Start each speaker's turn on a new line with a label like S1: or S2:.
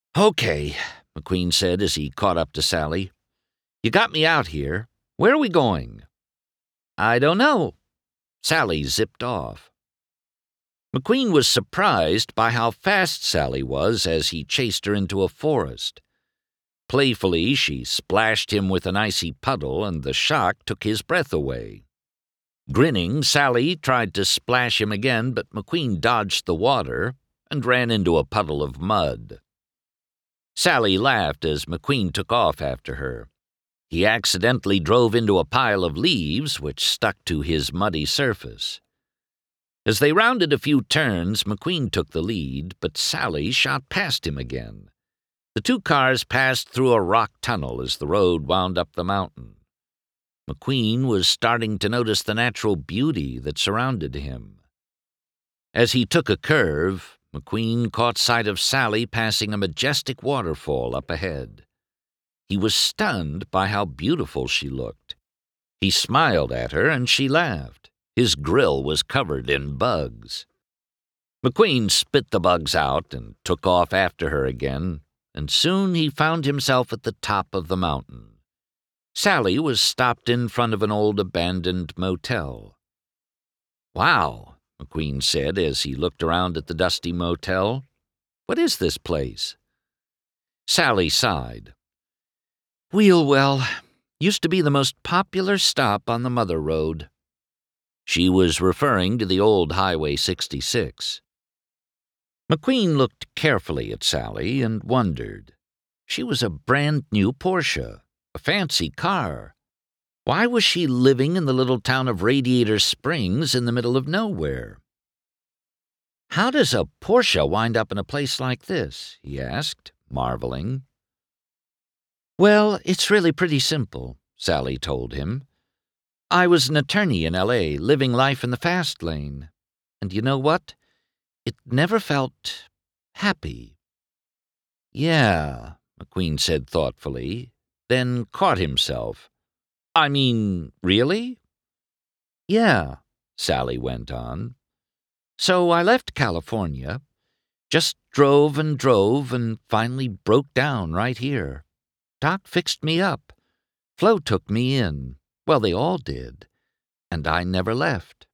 S1: "Okay," McQueen said as he caught up to Sally. "You got me out here. Where are we going?" "I don't know." Sally zipped off. McQueen was surprised by how fast Sally was as he chased her into a forest. Playfully, she splashed him with an icy puddle, and the shock took his breath away. Grinning, Sally tried to splash him again, but McQueen dodged the water and ran into a puddle of mud. Sally laughed as McQueen took off after her. He accidentally drove into a pile of leaves which stuck to his muddy surface. As they rounded a few turns, McQueen took the lead, but Sally shot past him again. The two cars passed through a rock tunnel as the road wound up the mountain. McQueen was starting to notice the natural beauty that surrounded him. As he took a curve, McQueen caught sight of Sally passing a majestic waterfall up ahead. He was stunned by how beautiful she looked. He smiled at her, and she laughed. His grill was covered in bugs. McQueen spit the bugs out and took off after her again, and soon he found himself at the top of the mountain. Sally was stopped in front of an old abandoned motel. "Wow," McQueen said as he looked around at the dusty motel. "What is this place?" Sally sighed. "Wheelwell. Used to be the most popular stop on the Mother Road." She was referring to the old Highway 66. McQueen looked carefully at Sally and wondered. She was a brand-new Porsche, a fancy car. Why was she living in the little town of Radiator Springs in the middle of nowhere? "How does a Porsche wind up in a place like this?" he asked, marveling. "Well, it's really pretty simple," Sally told him. "I was an attorney in L.A., living life in the fast lane. And you know what? It never felt happy." "Yeah," McQueen said thoughtfully, then caught himself. "I mean, really?" "Yeah," Sally went on. "So I left California, just drove and finally broke down right here. Doc fixed me up. Flo took me in. Well, they all did. And I never left."